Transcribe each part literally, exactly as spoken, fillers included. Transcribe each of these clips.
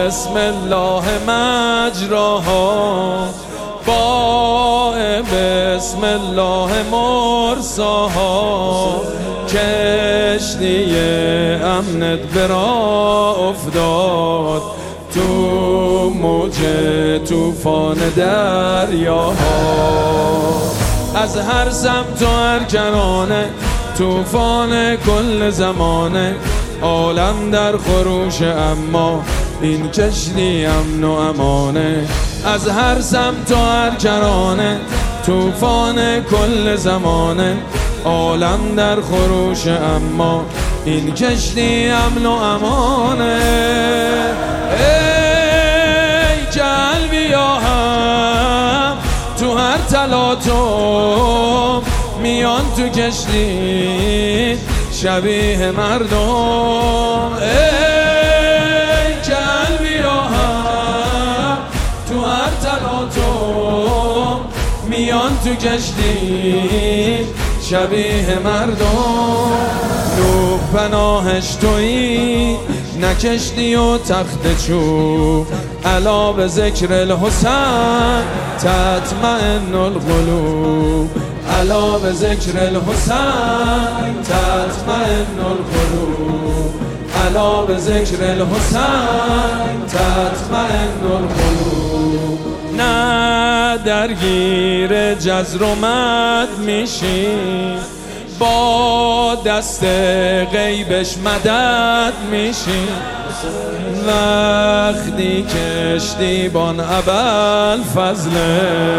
بسم الله مجراها، با بسم الله مرساها، کشتی امنت برا افتاد تو موج توفان دریاها. از هر سمت و هر کرانه توفان کل زمانه، عالم در خروش اما این کشتی امن و امانه. از هر سمت و هر کرانه توفان کل زمانه، عالم در خروش اما این کشتی امن و امانه. ای جل بیا هم تو هر تلاطم، میان تو کشتی شبیه مردم. ای جل بیا هم تو هر تلاطم، میان تو کشتی شبیه مردم. نوح پناهش تویی نکشتی و تخت چوب، الا به ذکر الحسین تطمئن القلوب، الا به ذکر الحسین تطمئن القلوب، الا به ذکر الحسین تطمئن القلوب. نه درگیر جزر و مد میشیم، با دست غیبش مدد میشیم. وقتی کشتیبان ابوالفضله،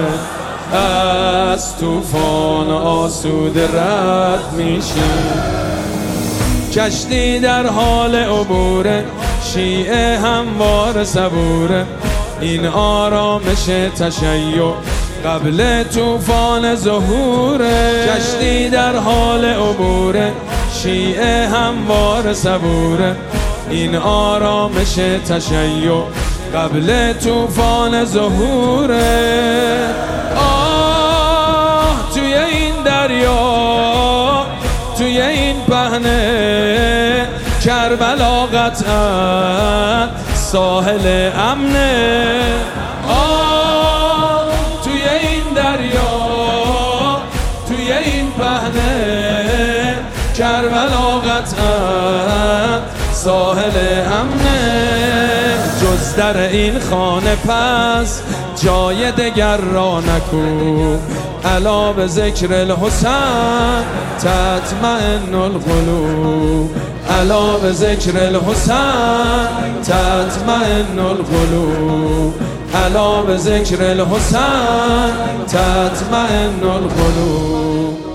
از طوفان آسوده رد میشیم. کشتی در حال عبوره، شیعه هموار صبوره، این آرامش تشیع قبل طوفان ظهوره. کشتی در حال عبوره، شیعه هموار صبوره، این آرامش تشیع قبل طوفان ظهوره. آه توی این دریا، توی این پهنه، کربلا قطعا ساحل امنه. آه توی این دریا، توی این پهنه، کربلا قطعا ساحل امنه. جز در این خانه پس جای دگر را نکو، الا به ذکر الحسین تطمئن القلوب، الا به ذکر الحسین تطمئن القلوب، الا به ذکر الحسین تطمئن القلوب.